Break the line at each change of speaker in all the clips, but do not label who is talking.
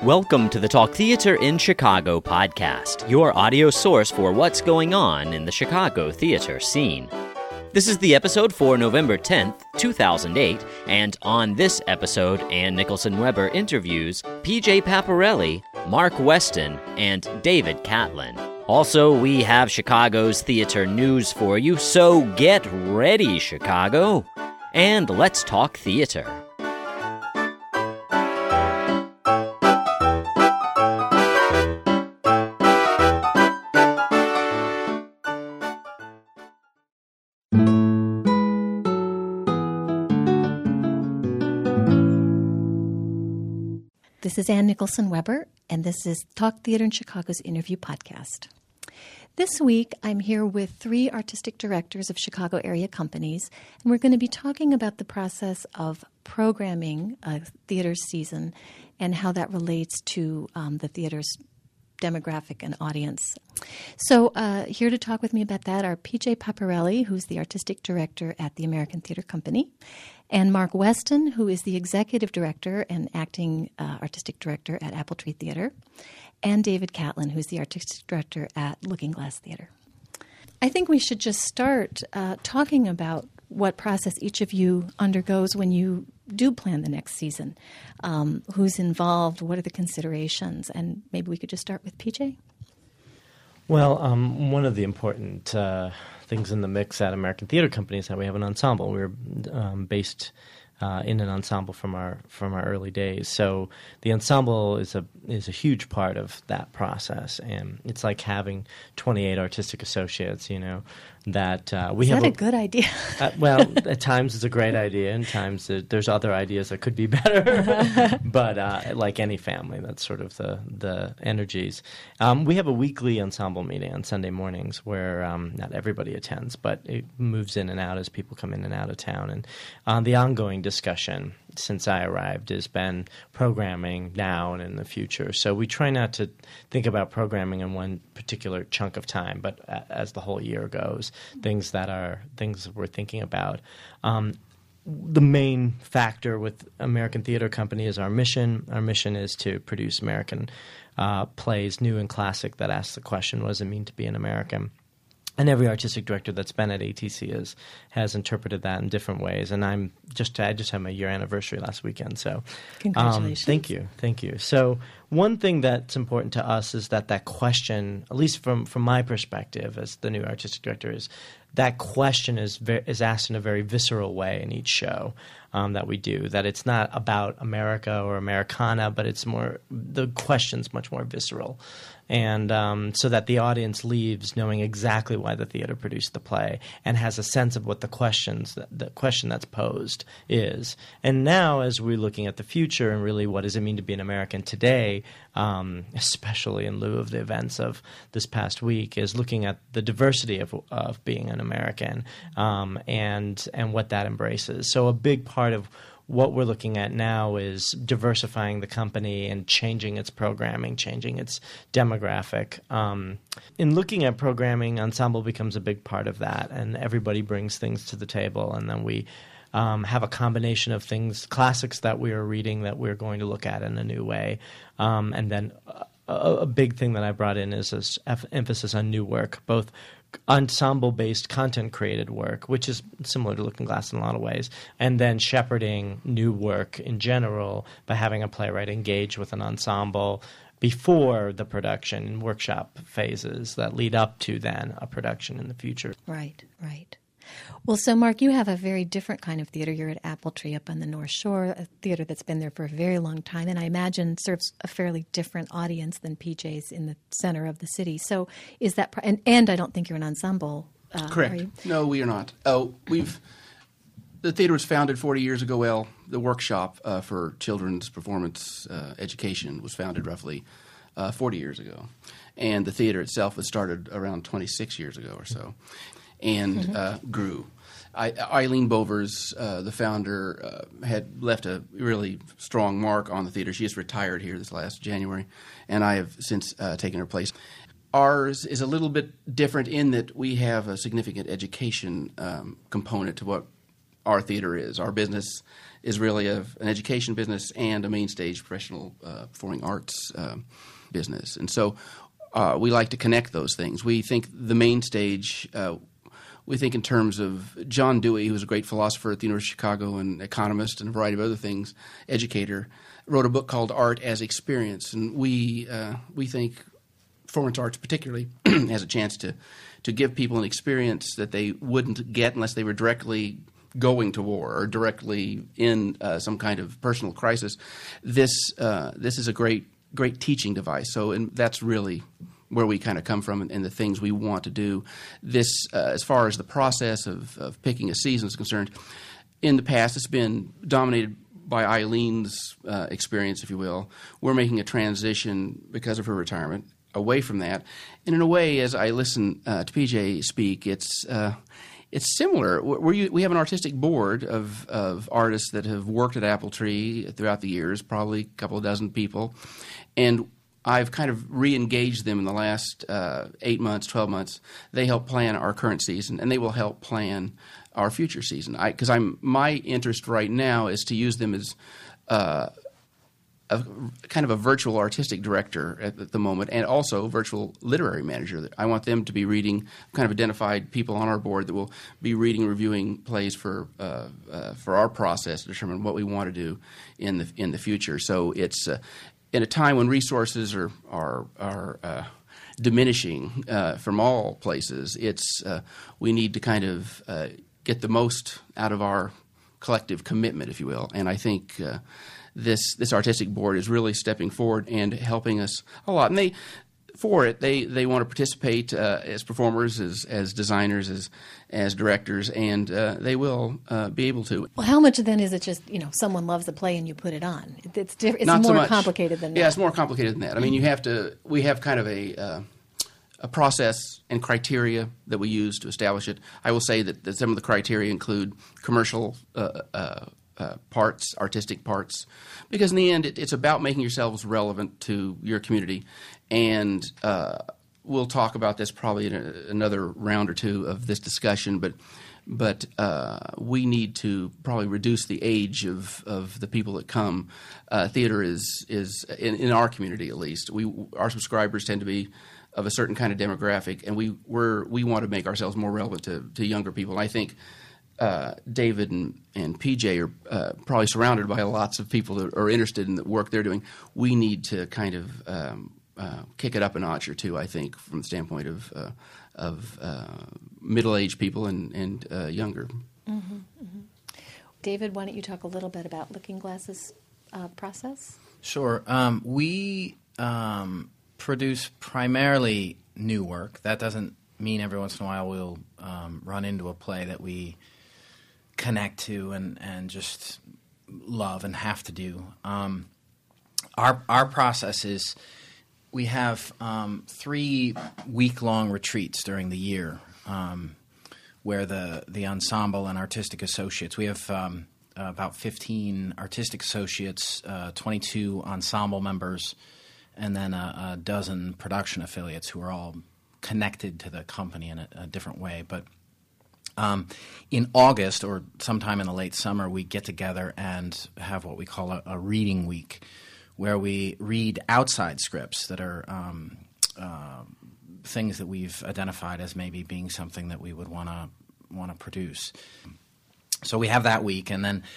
Welcome to the Talk Theater in Chicago podcast, your audio source for what's going on in the Chicago theater scene. This is the episode for November 10th, 2008, and on this episode, Ann Nicholson Weber interviews PJ Paparelli, Mark Weston, and David Catlin. Also, we have Chicago's theater news for you, so get ready, Chicago, and let's talk theater.
This is Ann Nicholson Weber, and this is Talk Theater in Chicago's interview podcast. This week, I'm here with three artistic directors of Chicago area companies, and we're going to be talking about the process of programming a theater season and how that relates to the theater's demographic and audience. So here to talk with me about that are PJ Paparelli, who's the artistic director at the American Theater Company, and Mark Weston, who is the executive director and acting artistic director at Apple Tree Theater, and David Catlin, who's the artistic director at Looking Glass Theater. I think we should just start talking about what process each of you undergoes when you do plan the next season. Who's involved? What are the considerations? And maybe we could just start with PJ.
Well, one of the important things in the mix at American Theater Company is that we have an ensemble. We're based in an ensemble from our early days. So the ensemble is a huge part of that process, and it's like having 28 artistic associates. You know that we
is
have.
Is that a good idea?
Well, at times it's a great idea, and times there's other ideas that could be better. But like any family, that's sort of the energies. We have a weekly ensemble meeting on Sunday mornings where not everybody attends, but it moves in and out as people come in and out of town. And the ongoing discussion since I arrived has been programming now and in the future. So we try not to think about programming in one particular chunk of time, but as the whole year goes, things we're thinking about. The main factor with American Theater Company is our mission. Our mission is to produce American plays, new and classic, that ask the question, what does it mean to be an American? And every artistic director that's been at ATC has interpreted that in different ways. And I just had my year anniversary last weekend. So
congratulations.
Thank you. So one thing that's important to us is that question, at least from my perspective as the new artistic director, is that question is asked in a very visceral way in each show that we do. That it's not about America or Americana, but the question's much more visceral. And so that the audience leaves knowing exactly why the theater produced the play and has a sense of what the question that's posed is. And now, as we're looking at the future and really what does it mean to be an American today, especially in lieu of the events of this past week, is looking at the diversity of being an American and what that embraces. So a big part of what we're looking at now is diversifying the company and changing its programming, changing its demographic. In looking at programming, ensemble becomes a big part of that, and everybody brings things to the table, and then we have a combination of things, classics that we are reading that we're going to look at in a new way, and then a big thing that I brought in is this emphasis on new work, both ensemble-based content-created work, which is similar to Looking Glass in a lot of ways, and then shepherding new work in general by having a playwright engage with an ensemble before the production workshop phases that lead up to then a production in the future.
Right. Well, so Mark, you have a very different kind of theater. You're at Apple Tree up on the North Shore, a theater that's been there for a very long time, and I imagine serves a fairly different audience than PJ's in the center of the city. So is that and I don't think you're an ensemble.
Correct.
Are you?
No, we are not. The theater was founded 40 years ago. Well, the workshop for children's performance education was founded roughly 40 years ago, and the theater itself was started around 26 years ago or so. And grew. Eileen Bovers, the founder, had left a really strong mark on the theater. She just retired here this last January, and I have since taken her place. Ours is a little bit different in that we have a significant education component to what our theater is. Our business is really an education business and a main stage professional performing arts business. And so we like to connect those things. We think the main stage, we think in terms of John Dewey, who was a great philosopher at the University of Chicago and economist and a variety of other things, educator, wrote a book called Art as Experience. And we think performance arts particularly has a chance to give people an experience that they wouldn't get unless they were directly going to war or directly in some kind of personal crisis. This is a great teaching device. So, and that's really where we kind of come from and the things we want to do. This, as far as the process of picking a season is concerned, in the past it's been dominated by Eileen's experience, if you will. We're making a transition because of her retirement away from that. And in a way, as I listen to PJ speak, it's similar. We have an artistic board of artists that have worked at Apple Tree throughout the years, probably a couple of dozen people. And I've kind of re-engaged them in the last 8 months, 12 months. They help plan our current season, and they will help plan our future season. Because my interest right now is to use them as a kind of a virtual artistic director at the moment, and also virtual literary manager. I want them to be reading, kind of identified people on our board that will be reading and reviewing plays for our process to determine what we want to do in the future. So it's in a time when resources are diminishing from all places. We need to kind of get the most out of our collective commitment, if you will. And I think this artistic board is really stepping forward and helping us a lot. And they want to participate as performers, as designers, as directors, and they will be able to.
Well, how much then is it just, someone loves a play and you put it on? It's
Not
more
so much.
complicated than that.
Yeah, it's more complicated than that. I mean, we have kind of a process and criteria that we use to establish it. I will say that some of the criteria include commercial parts, artistic parts, because in the end, it's about making yourselves relevant to your community. And we'll talk about this probably in another round or two of this discussion, but we need to probably reduce the age of the people that come. Theater is in our community, at least. Our subscribers tend to be of a certain kind of demographic, and we want to make ourselves more relevant to younger people. And I think David and PJ are probably surrounded by lots of people that are interested in the work they're doing. We need to kind of kick it up a notch or two, I think, from the standpoint of middle-aged people and younger.
Mm-hmm, mm-hmm. David, why don't you talk a little bit about Looking Glass's process?
Sure. We produce primarily new work. That doesn't mean every once in a while we'll run into a play that we connect to and just love and have to do. Our process is we have 3 week-long retreats during the year where the ensemble and artistic associates, we have about 15 artistic associates, 22 ensemble members, and then a dozen production affiliates who are all connected to the company in a different way. But in August or sometime in the late summer, we get together and have what we call a reading week, where we read outside scripts that are things that we've identified as maybe being something that we would want to produce. So we have that week, and then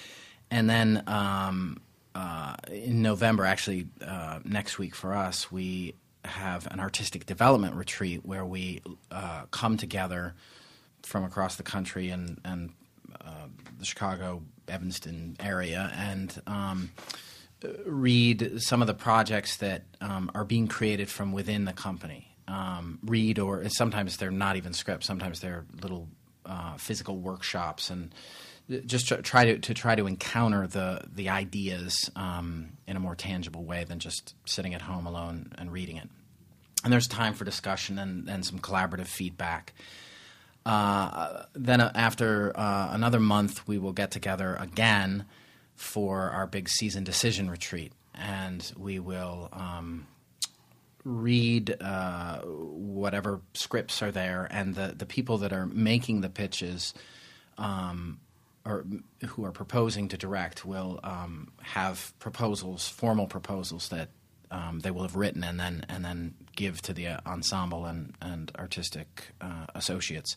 in November, actually next week for us, we have an artistic development retreat where we come together from across the country and the Chicago, Evanston area and read some of the projects that are being created from within the company. Read, or sometimes they're not even scripts. Sometimes they're little physical workshops, and just try to encounter the ideas in a more tangible way than just sitting at home alone and reading it. And there's time for discussion and some collaborative feedback. Then after another month, we will get together again for our big season decision retreat, and we will read whatever scripts are there, and the people that are making the pitches or who are proposing to direct will have proposals, formal proposals that they will have written and then give to the ensemble and artistic associates.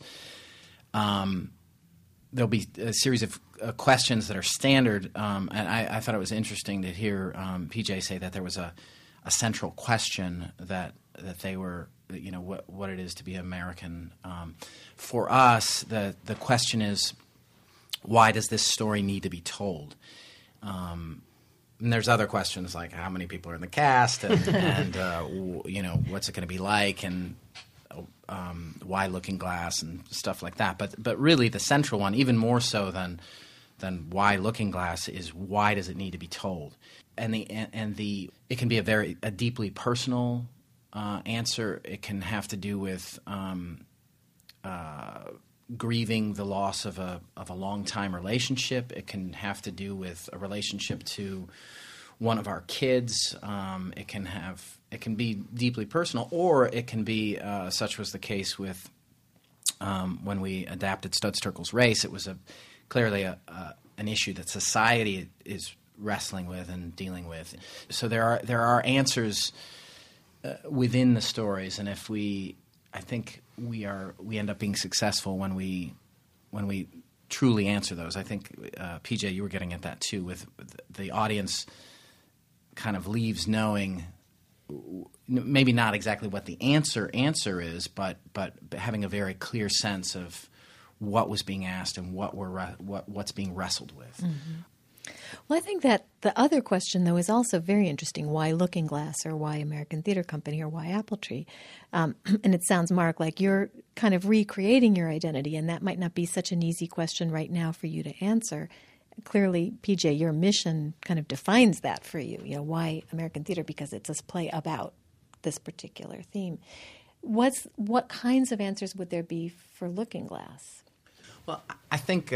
There'll be a series of questions that are standard, and I thought it was interesting to hear PJ say that there was a central question that they were, what it is to be American. For us, the question is, why does this story need to be told? And there's other questions like how many people are in the cast, and what's it going to be like, and why Looking Glass and stuff like that. But really, the central one, even more so than why Looking Glass, is why does it need to be told? And it can be a deeply personal answer. It can have to do with grieving the loss of a long-time relationship. It can have to do with a relationship to one of our kids. It can be deeply personal, or it can be such was the case with when we adapted Studs Terkel's Race. It was clearly an issue that society is wrestling with and dealing with. So there are answers within the stories, and I think we end up being successful when we truly answer those. I think PJ, you were getting at that too, with the audience kind of leaves knowing maybe not exactly what the answer is, but having a very clear sense of what was being asked and what's being wrestled with.
Mm-hmm. Well, I think that the other question, though, is also very interesting. Why Looking Glass, or why American Theater Company, or why Apple Tree? And it sounds, Mark, like you're kind of recreating your identity, and that might not be such an easy question right now for you to answer. Clearly, PJ, your mission kind of defines that for you. Why American Theater? Because it's a play about this particular theme. What kinds of answers would there be for Looking Glass?
Well, I think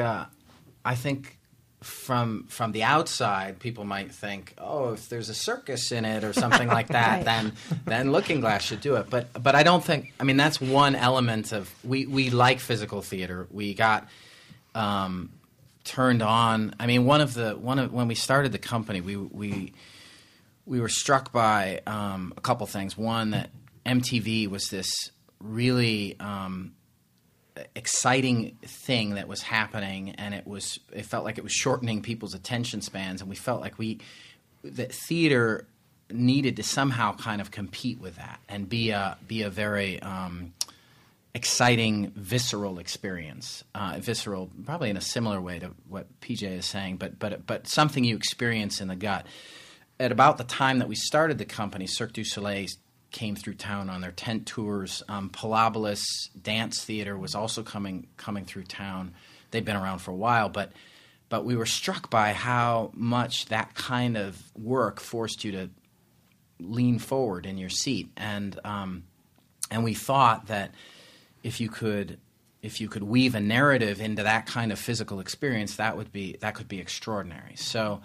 from the outside, people might think, oh, if there's a circus in it or something like that,
right.
then Looking Glass should do it. But I don't think. I mean, that's one element of we like physical theater. We got turned on. I mean, when we started the company, we were struck by a couple things. One, that MTV was this really exciting thing that was happening, and it felt like it was shortening people's attention spans, and we felt like that theater needed to somehow kind of compete with that and be a very exciting, visceral experience. Visceral, probably in a similar way to what PJ is saying, but something you experience in the gut. At about the time that we started the company, Cirque du Soleil came through town on their tent tours. Palabolas Dance Theater was also coming through town. They'd been around for a while, but we were struck by how much that kind of work forced you to lean forward in your seat, and we thought that if you could weave a narrative into that kind of physical experience, that could be extraordinary. So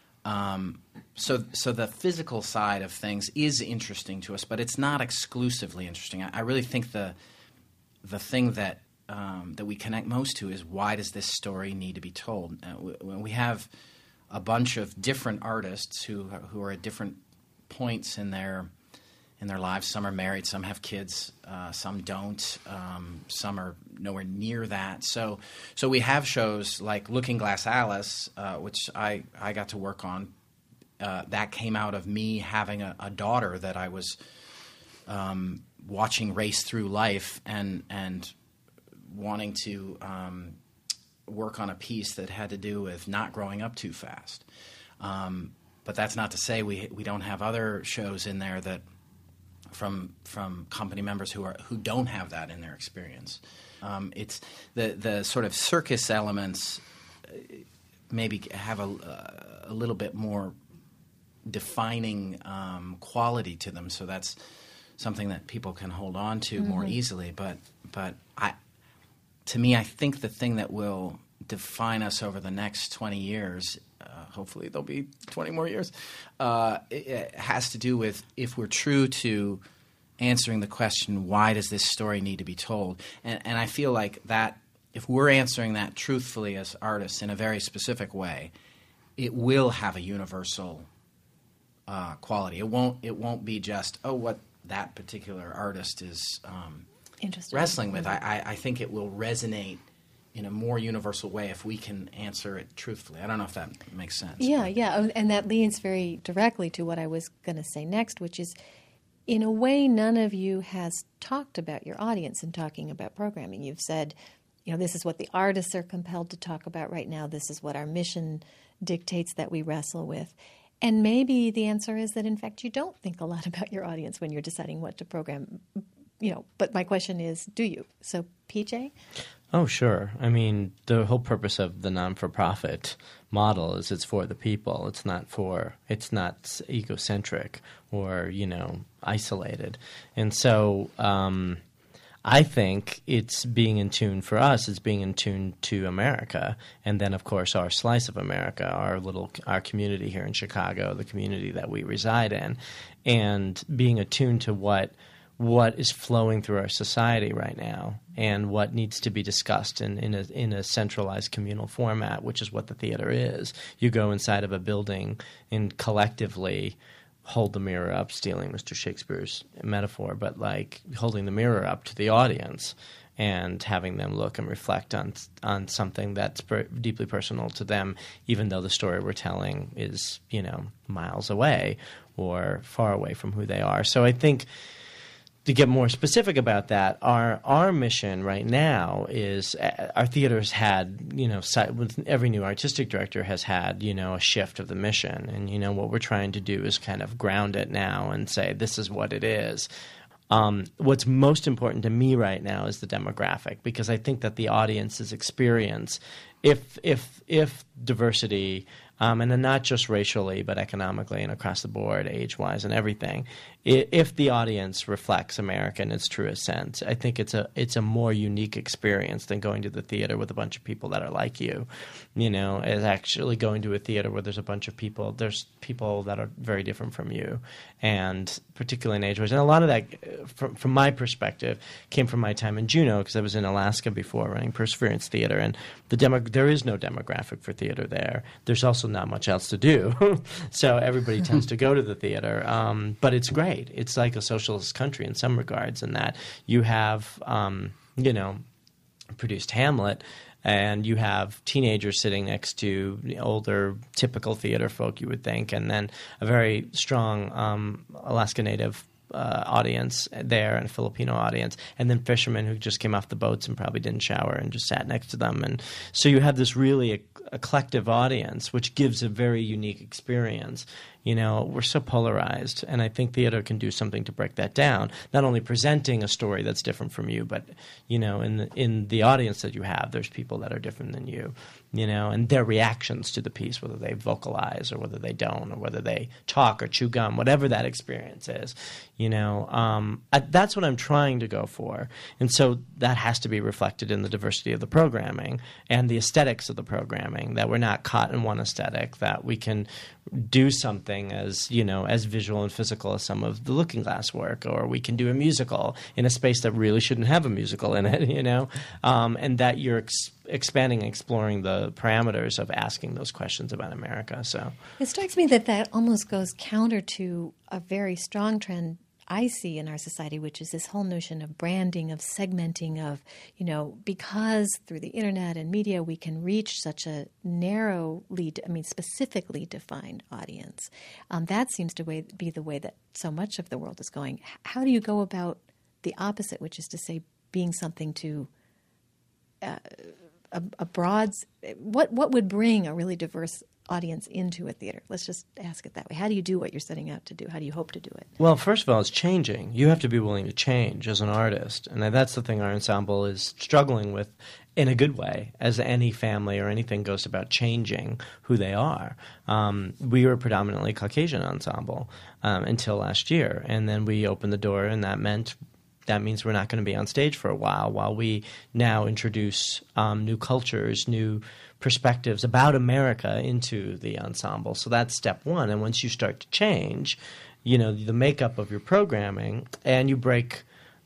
the physical side of things is interesting to us, but it's not exclusively interesting. I really think the thing that we connect most to is, why does this story need to be told? We have a bunch of different artists who are at different points in their lives. Some are married, some have kids, some don't, some are nowhere near that. So we have shows like Looking Glass Alice, which I got to work on. That came out of me having a daughter that I was watching race through life and wanting to work on a piece that had to do with not growing up too fast. But that's not to say we don't have other shows in there that from company members who don't have that in their experience. It's the sort of circus elements maybe have a little bit more defining quality to them, so that's something that people can hold on to more easily. But to me, I think the thing that will define us over the next 20 years, hopefully there'll be 20 more years, it has to do with if we're true to answering the question, why does this story need to be told? And I feel like that if we're answering that truthfully as artists in a very specific way, it will have a universal quality. It won't be just, what that particular artist is wrestling with. I think it will resonate in a more universal way if we can answer it truthfully. I don't know if that makes sense.
Yeah. And that leads very directly to what I was going to say next, which is, in a way, none of you has talked about your audience in talking about programming. You've said, this is what the artists are compelled to talk about right now. This is what our mission dictates that we wrestle with. And maybe the answer is that, in fact, you don't think a lot about your audience when you're deciding what to program. But my question is, do you? So, PJ?
Oh, sure. I mean, the whole purpose of the non-for-profit model is it's for the people. It's not egocentric or, isolated. And so I think it's being in tune for us. It's being in tune to America, and then of course our slice of America, our community here in Chicago, the community that we reside in, and being attuned to what is flowing through our society right now and what needs to be discussed in a centralized communal format, which is what the theater is. You go inside of a building and collectively hold the mirror up, stealing Mr. Shakespeare's metaphor, but like holding the mirror up to the audience and having them look and reflect on something that's deeply personal to them, even though the story we're telling is, miles away or far away from who they are. So I think, to get more specific about that, our mission right now is our theater's had, every new artistic director has had, a shift of the mission. And, what we're trying to do is kind of ground it now and say, this is what it is. What's most important to me right now is the demographic, because I think that the audience's experience, if diversity, and not just racially, but economically and across the board, age-wise and everything, if the audience reflects America in its truest sense, I think it's a more unique experience than going to the theater with a bunch of people that are like you. As actually going to a theater where there's there's people that are very different from you, and particularly in age-wise. And a lot of that, from my perspective, came from my time in Juneau, because I was in Alaska before running Perseverance Theater, and there is no demographic for theater there. There's also not much else to do, so everybody tends to go to the theater. But it's great. It's like a socialist country in some regards, in that you have, produced Hamlet, and you have teenagers sitting next to older, typical theater folk, you would think, and then a very strong Alaska Native audience there, and a Filipino audience, and then fishermen who just came off the boats and probably didn't shower and just sat next to them. And so you have this really eclectic audience, which gives a very unique experience. We're so polarized, and I think theater can do something to break that down. Not only presenting a story that's different from you, but in the audience that you have, there's people that are different than you, and their reactions to the piece, whether they vocalize or whether they don't, or whether they talk or chew gum, whatever that experience is, that's what I'm trying to go for. And so that has to be reflected in the diversity of the programming and the aesthetics of the programming, that we're not caught in one aesthetic, that we can do something as visual and physical as some of the Looking Glass work, or we can do a musical in a space that really shouldn't have a musical in it, and that you're expanding and exploring the parameters of asking those questions about America. So
it strikes me that almost goes counter to a very strong trend I see in our society, which is this whole notion of branding, of segmenting, of, because through the internet and media we can reach such a specifically defined audience. That seems to be the way that so much of the world is going. How do you go about the opposite, which is to say being something to a broad, what would bring a really diverse audience into a theater? Let's just ask it that way. How do you do what you're setting out to do? How do you hope to do it?
Well, first of all, it's changing. You have to be willing to change as an artist. And that's the thing our ensemble is struggling with in a good way, as any family or anything goes about changing who they are. We were a predominantly Caucasian ensemble until last year. And then we opened the door, and that means we're not going to be on stage for a while we now introduce new cultures, new perspectives about America into the ensemble. So that's step one. And once you start to change, the makeup of your programming, and you break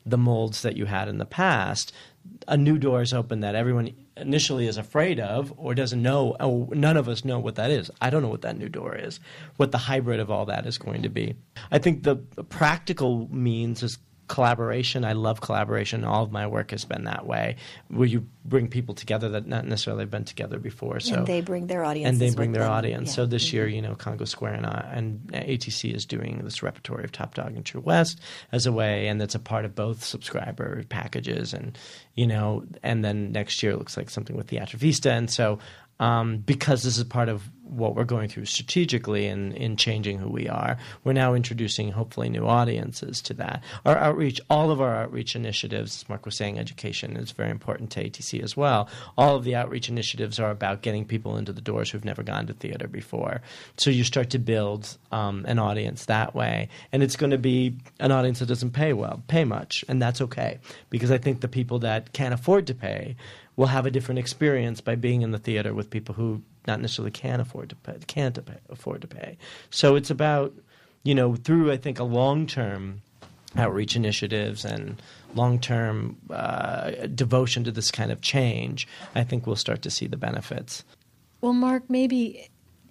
the molds that you had in the past, a new door is open that everyone initially is afraid of or doesn't know. Oh, none of us know what that is. I don't know what that new door is, what the hybrid of all that is going to be. I think the practical means is collaboration. I love collaboration. All of my work has been that way, where you bring people together that not necessarily have been together before. So
and they bring their audience.
And they bring their audience.
Yeah.
So this year, Congo Square and ATC is doing this repertory of Top Dog and True West as a way, and it's a part of both subscriber packages, and and then next year it looks like something with Theatre Vista, and so. Because this is part of what we're going through strategically in changing who we are, we're now introducing hopefully new audiences to that. Our outreach, all of our outreach initiatives, as Mark was saying, education is very important to ATC as well. All of the outreach initiatives are about getting people into the doors who've never gone to theater before. So you start to build an audience that way. And it's going to be an audience that doesn't pay much, and that's okay. Because I think the people that can't afford to pay will have a different experience by being in the theater with people who not necessarily can't afford to pay. So it's about, through I think a long-term outreach initiatives and long-term devotion to this kind of change, I think we'll start to see the benefits.
Well, Mark, maybe.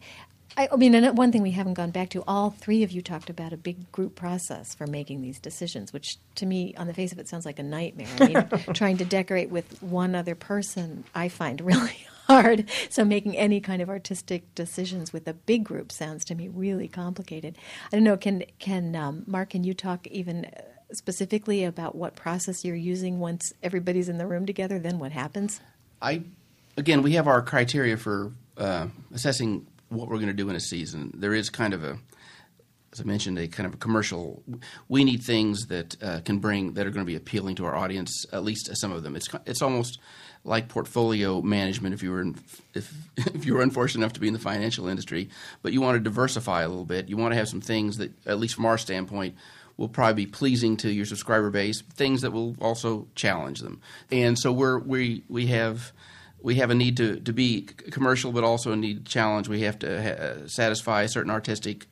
And one thing we haven't gone back to, all three of you talked about a big group process for making these decisions, which to me, on the face of it, sounds like a nightmare. Trying to decorate with one other person, I find really hard. So making any kind of artistic decisions with a big group sounds to me really complicated. I don't know, can Mark, can you talk even specifically about what process you're using once everybody's in the room together? Then what happens?
Again, we have our criteria for assessing what we're going to do in a season. There is kind of as I mentioned, a kind of a commercial. We need things that that are going to be appealing to our audience. At least some of them. It's almost like portfolio management if you were unfortunate enough to be in the financial industry, but you want to diversify a little bit. You want to have some things that, at least from our standpoint, will probably be pleasing to your subscriber base. Things that will also challenge them. And so we have a need to be commercial, but also a need to challenge. We have to satisfy certain artistic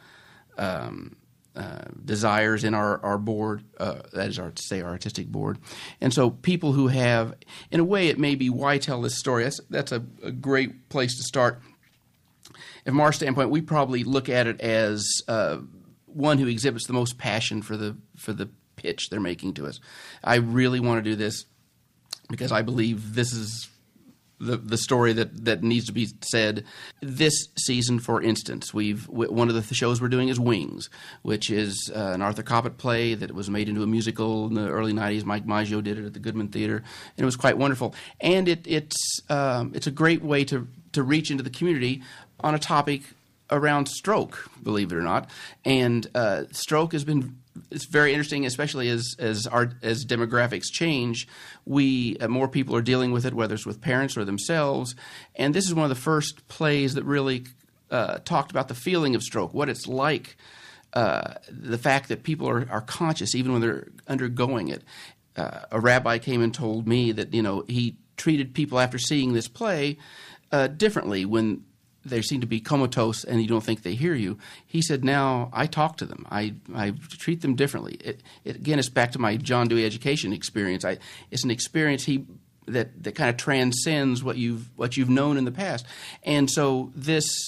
desires in our board. That is our artistic board. And so people who have, in a way, it may be why tell this story. That's a great place to start. From our standpoint, we probably look at it as one who exhibits the most passion for the pitch they're making to us. I really want to do this because I believe this is the story that needs to be said. This season, for instance, one of the shows we're doing is Wings, which is an Arthur Koppett play that was made into a musical in the early 90s. Mike Maggio did it at the Goodman Theater, and it was quite wonderful. And it's a great way to reach into the community on a topic around stroke, believe it or not. And stroke it's very interesting, especially as demographics change. More people are dealing with it, whether it's with parents or themselves. And this is one of the first plays that really talked about the feeling of stroke, what it's like, the fact that people are conscious even when they're undergoing it. A rabbi came and told me that he treated people after seeing this play differently when they seem to be comatose and you don't think they hear you. He said, now I talk to them. I treat them differently. Again, it's back to my John Dewey education experience. It's an experience that kind of transcends what you've known in the past. And so this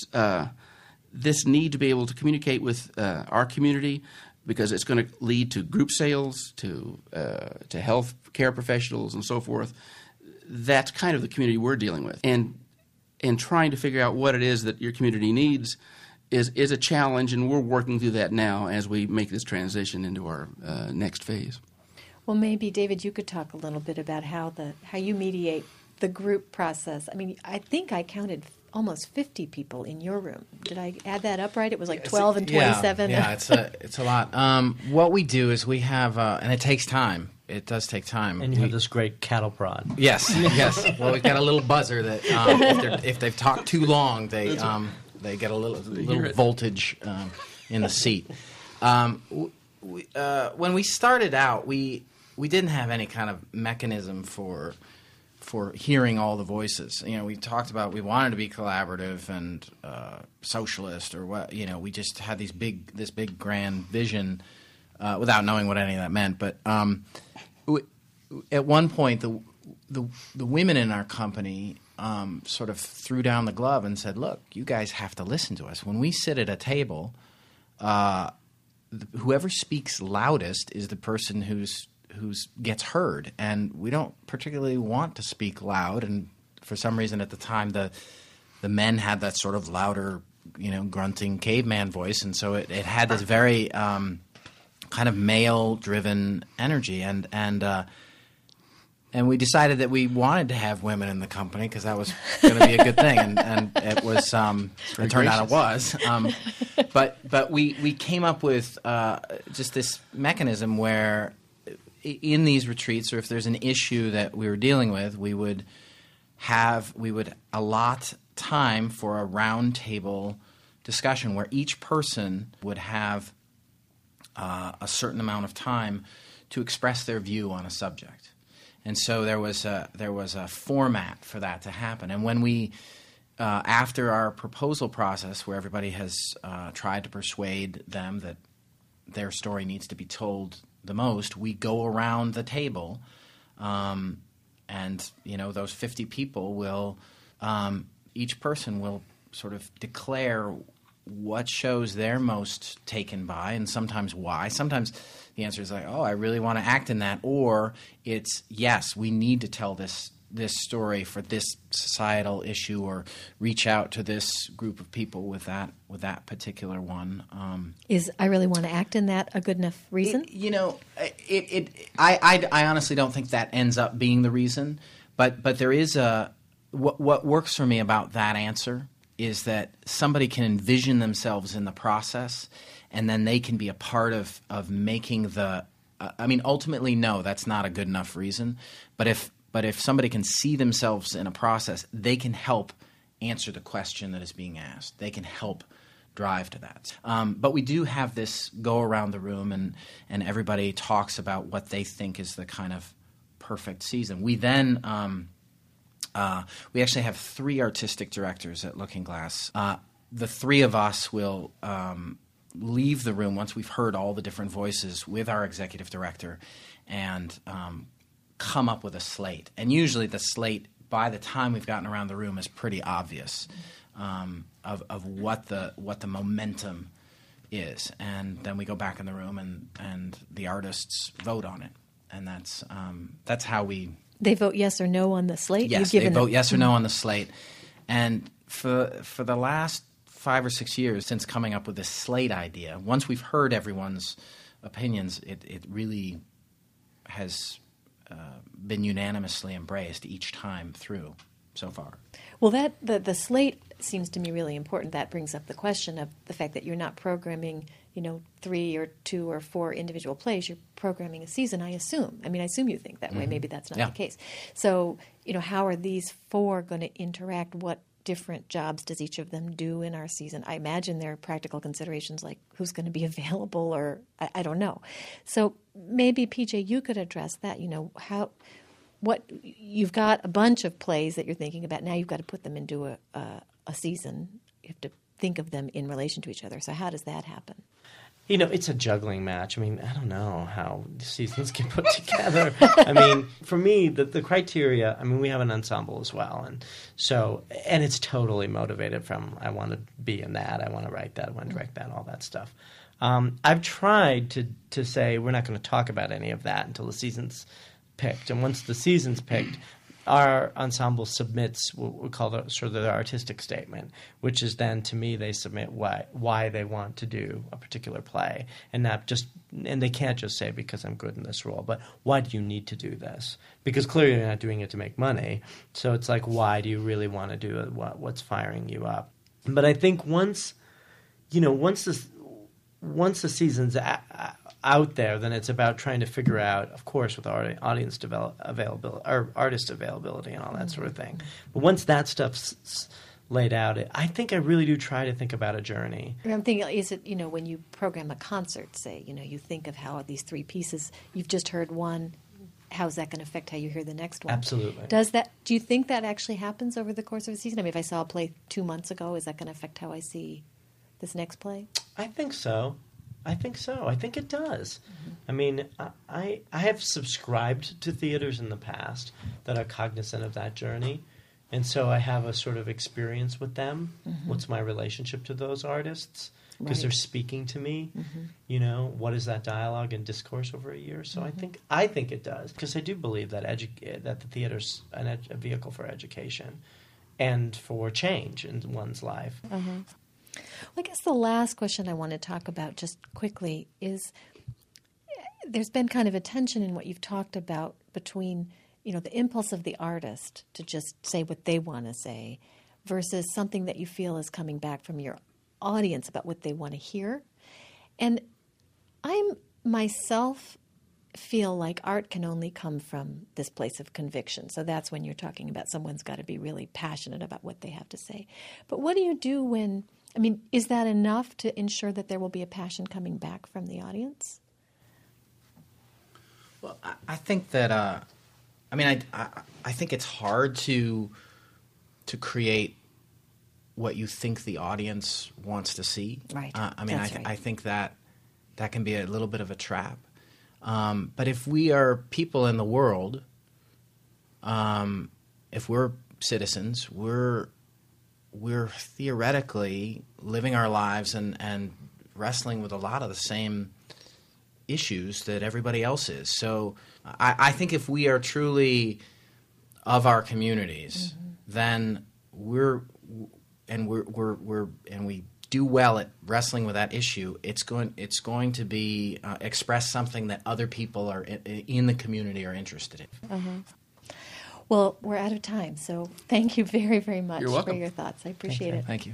need to be able to communicate with our community, because it's going to lead to group sales, to health care professionals and so forth. That's kind of the community we're dealing with. And trying to figure out what it is that your community needs is a challenge, and we're working through that now as we make this transition into our next phase.
Well, maybe, David, you could talk a little bit about how you mediate the group process. I mean, I think I counted almost 50 people in your room. Did I add that up right? It was like 12 and 27.
Yeah, it's a lot. What we do is we have, and it takes time. It does take time.
And you have this great cattle prod.
Yes. Well, we've got a little buzzer that if they've talked too long, they get a little voltage in the seat. When we started out, we didn't have any kind of mechanism for hearing all the voices. We talked about we wanted to be collaborative and socialist, or what. We just had this big grand vision without knowing what any of that meant. But at one point, the women in our company sort of threw down the glove and said, "Look, you guys have to listen to us. When we sit at a table, whoever speaks loudest is the person who's gets heard, and we don't particularly want to speak loud." And for some reason, at the time, the men had that sort of louder, grunting caveman voice, and so it had this very kind of male-driven energy, and we decided that we wanted to have women in the company because that was going to be a good thing, and it was. It turned out it was, but we came up with just this mechanism where, in these retreats, or if there's an issue that we were dealing with, we would allot time for a round table discussion where each person would have a certain amount of time to express their view on a subject. And so there was a format for that to happen. And when we, after our proposal process, where everybody has tried to persuade them that their story needs to be told the most, we go around the table, and those 50 people will, each person will sort of declare what shows they're most taken by, and sometimes why. Sometimes the answer is like, "Oh, I really want to act in that," or it's, "Yes, we need to tell this story for this societal issue," or reach out to this group of people with that particular one.
Is "I really want to act in that" a good enough reason?
I honestly don't think that ends up being the reason, but there is what works for me about that answer is that somebody can envision themselves in the process, and then they can be a part of making the ultimately, no, that's not a good enough reason. But if somebody can see themselves in a process, they can help answer the question that is being asked. They can help drive to that. But we do have this go around the room, and everybody talks about what they think is the kind of perfect season. We then we actually have 3 artistic directors at Looking Glass. The 3 of us will leave the room once we've heard all the different voices with our executive director and come up with a slate. And usually the slate, by the time we've gotten around the room, is pretty obvious of what the momentum is. And then we go back in the room and the artists vote on it. And that's how we...
They vote yes or no on the slate?
Yes, they vote yes or no on the slate. And for the last 5 or 6 years since coming up with this slate idea, once we've heard everyone's opinions, it really has been unanimously embraced each time through so far.
Well, the slate seems to me really important. That brings up the question of the fact that you're not programming, 3 or 2 or 4 individual plays. You're programming a season, I assume. I assume you think that way. Maybe that's not the case. So, how are these 4 going to interact? What different jobs does each of them do in our season? I imagine there are practical considerations like who's going to be available, or I don't know. So maybe, PJ, you could address that. What you've got a bunch of plays that you're thinking about. Now you've got to put them into a season. You have to think of them in relation to each other. So how does that happen?
It's a juggling match. I don't know how seasons get put together. For me, the criteria, we have an ensemble as well. And it's totally motivated from, I want to be in that, I want to write that, I want to direct that, all that stuff. I've tried to say we're not going to talk about any of that until the season's picked. And once the season's picked, our ensemble submits what we call the artistic statement, which is then, to me, they submit why they want to do a particular play, and they can't just say because I'm good in this role, but why do you need to do this? Because clearly you're not doing it to make money. So it's like, why do you really want to do it? What's firing you up? But I think once the season's out there, then it's about trying to figure out, of course, with audience availability or artist availability and all that sort of thing. But once that stuff's laid out, I think I really do try to think about a journey.
I'm thinking, is it, when you program a concert, say, you think of how these 3 pieces, you've just heard one, how's that going to affect how you hear the next one?
Absolutely.
Do you think that actually happens over the course of a season? If I saw a play 2 months ago, is that going to affect how I see this next play?
I think so. I think so. I think it does. I mean, I have subscribed to theaters in the past that are cognizant of that journey. And so I have a sort of experience with them. What's my relationship to those artists? Because they're speaking to me. You know, what is that dialogue and discourse over a year? So I think it does. Because I do believe that that the theater's a vehicle for education and for change in one's life.
Well, I guess the last question I want to talk about just quickly is there's been kind of a tension in what you've talked about between, you know, the impulse of the artist to just say what they want to say versus something that you feel is coming back from your audience about what they want to hear. And I myself feel like art can only come from this place of conviction. So that's when you're talking about someone's got to be really passionate about what they have to say. But what do you do when, I mean, is that enough to ensure that there will be a passion coming back from the audience?
Well, I think that, I think it's hard to create what you think the audience wants to see.
Right.
I think that can be a little bit of a trap. But if we are people in the world, if we're citizens, we're theoretically living our lives and wrestling with a lot of the same issues that everybody else is. So I think if we are truly of our communities, then we do well at wrestling with that issue. It's going to be express something that other people are in the community are interested in.
Well, we're out of time, so thank you very, very much
You're welcome.
for your thoughts. I appreciate it.
Thank you.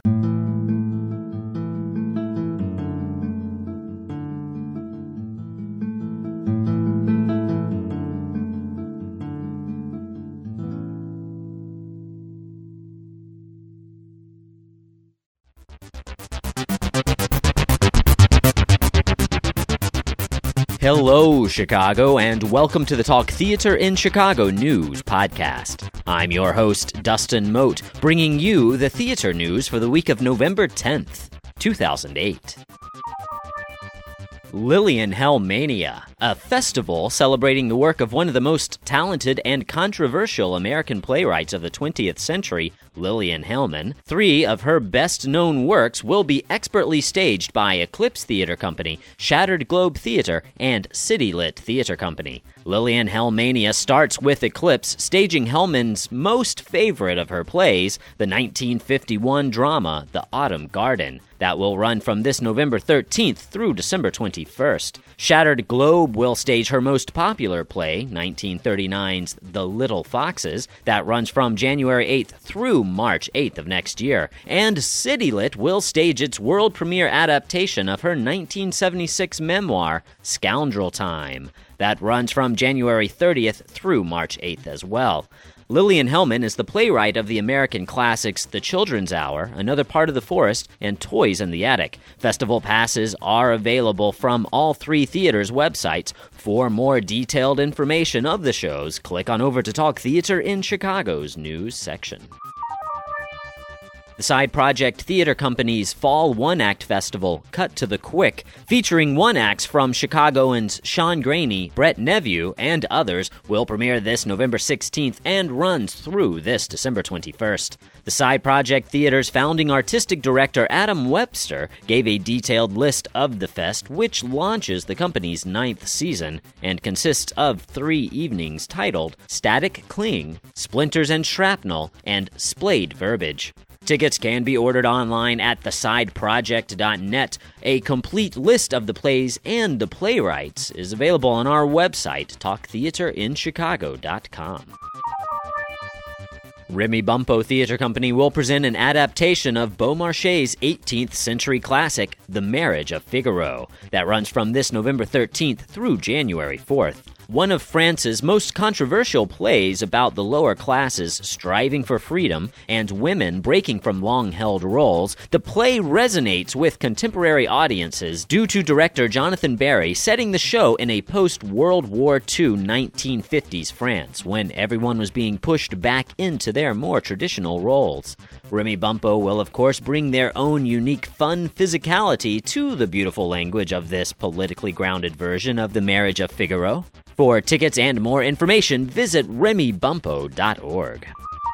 Hello, Chicago, and welcome to the Talk Theater in Chicago News podcast. I'm your host, Dustin Mote, bringing you the theater news for the week of November 10th, 2008. Lilienhell-Mania, a festival celebrating the work of one of the most talented and controversial American playwrights of the 20th century, Lillian Hellman. 3 of her best-known works will be expertly staged by Eclipse Theater Company, Shattered Globe Theater, and City Lit Theater Company. Lilienhell-Mania starts with Eclipse staging Hellman's most favorite of her plays, the 1951 drama, The Autumn Garden. That will run from this November 13th through December 21st. Shattered Globe will stage her most popular play, 1939's The Little Foxes. That runs from January 8th through March 8th of next year. And City Lit will stage its world premiere adaptation of her 1976 memoir, Scoundrel Time. That runs from January 30th through March 8th as well. Lillian Hellman is the playwright of the American classics The Children's Hour, Another Part of the Forest, and Toys in the Attic. Festival passes are available from all 3 theaters' websites. For more detailed information of the shows, click on over to Talk Theater in Chicago's news section. The Side Project Theater Company's Fall One-Act Festival, Cut to the Quick, featuring one-acts from Chicagoans Sean Graney, Brett Neveu, and others, will premiere this November 16th and runs through this December 21st. The Side Project Theater's founding artistic director Adam Webster gave a detailed list of the fest, which launches the company's 9th season and consists of 3 evenings titled Static Cling, Splinters and Shrapnel, and Splayed Verbiage. Tickets can be ordered online at thesideproject.net. A complete list of the plays and the playwrights is available on our website, talktheaterinchicago.com. Remy Bumpo Theater Company will present an adaptation of Beaumarchais' 18th century classic, The Marriage of Figaro. That runs from this November 13th through January 4th. one of France's most controversial plays about the lower classes striving for freedom and women breaking from long-held roles, the play resonates with contemporary audiences due to director Jonathan Barry setting the show in a post-World War II 1950s France, when everyone was being pushed back into their more traditional roles. Remy Bumppo will, of course, bring their own unique fun physicality to the beautiful language of this politically grounded version of The Marriage of Figaro. For tickets and more information, visit remybumpo.org.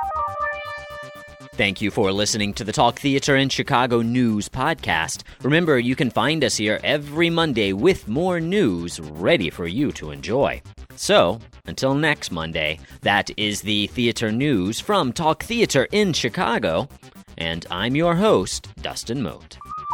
Thank you for listening to the Talk Theater in Chicago News podcast. Remember, you can find us here every Monday with more news ready for you to enjoy. So, until next Monday, that is the theater news from Talk Theater in Chicago, and I'm your host, Dustin Mote.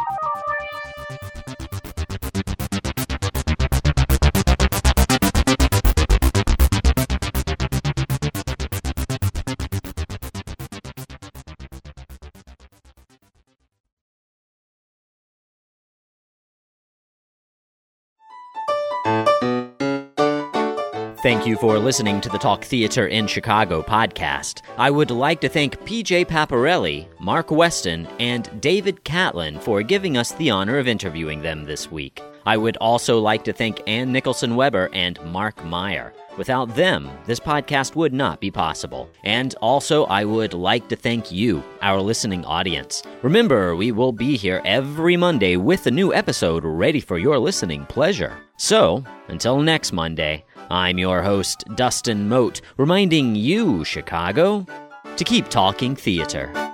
Thank you for listening to the Talk Theater in Chicago podcast. I would like to thank PJ Paparelli, Mark Weston, and David Catlin for giving us the honor of interviewing them this week. I would also like to thank Ann Nicholson-Weber and Mark Meyer. Without them, this podcast would not be possible. And also, I would like to thank you, our listening audience. Remember, we will be here every Monday with a new episode ready for your listening pleasure. So, until next Monday, I'm your host, Dustin Mote, reminding you, Chicago, to keep talking theater.